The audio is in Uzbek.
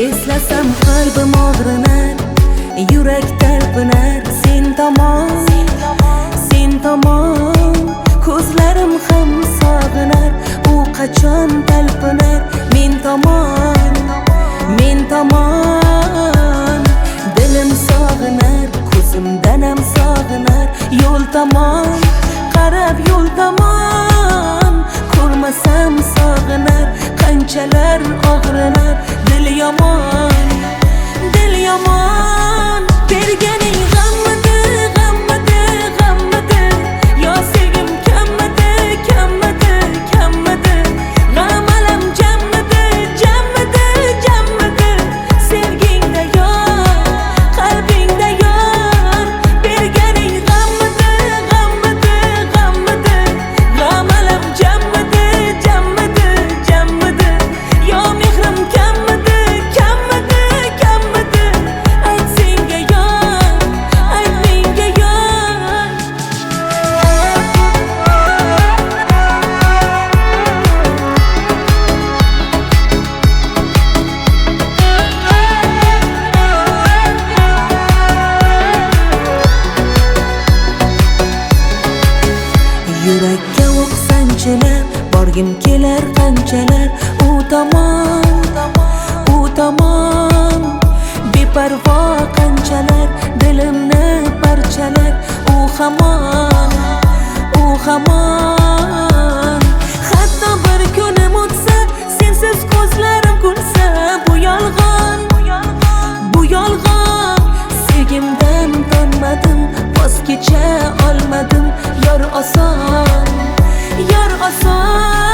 Eslasam qalbim og'rinar, yurak talpinar. Sen tomon ko'zlarim ham sog'inar. U qachon talpinar men tomon dilim sog'inar, ko'zimdan ham sog'inar. Yo'l tomon qarab, yo'l tomon ko'rmasam sog'inar. Qanchalar og'rinar, dil yomon berganing g'ammidi, yo sevgim kammidi, g'am alam jammidi, sevgingda yor, qalbingda yor. Berganing g'ammidi, g'am alam jammidi, yo mehrim kammidi, ayt senga yor, ayt menga yor. Yurakka o'q sanchilar, borgim kelar qanchalar. U tomon beparvo qanchalar, dilimni parchalar. U hamon hatto bir kunim o'tsa, sensiz ko'zlarim kulsa. Bu yolg'on sevgimdan tonmadim, voz kecha olmadim. Yor oson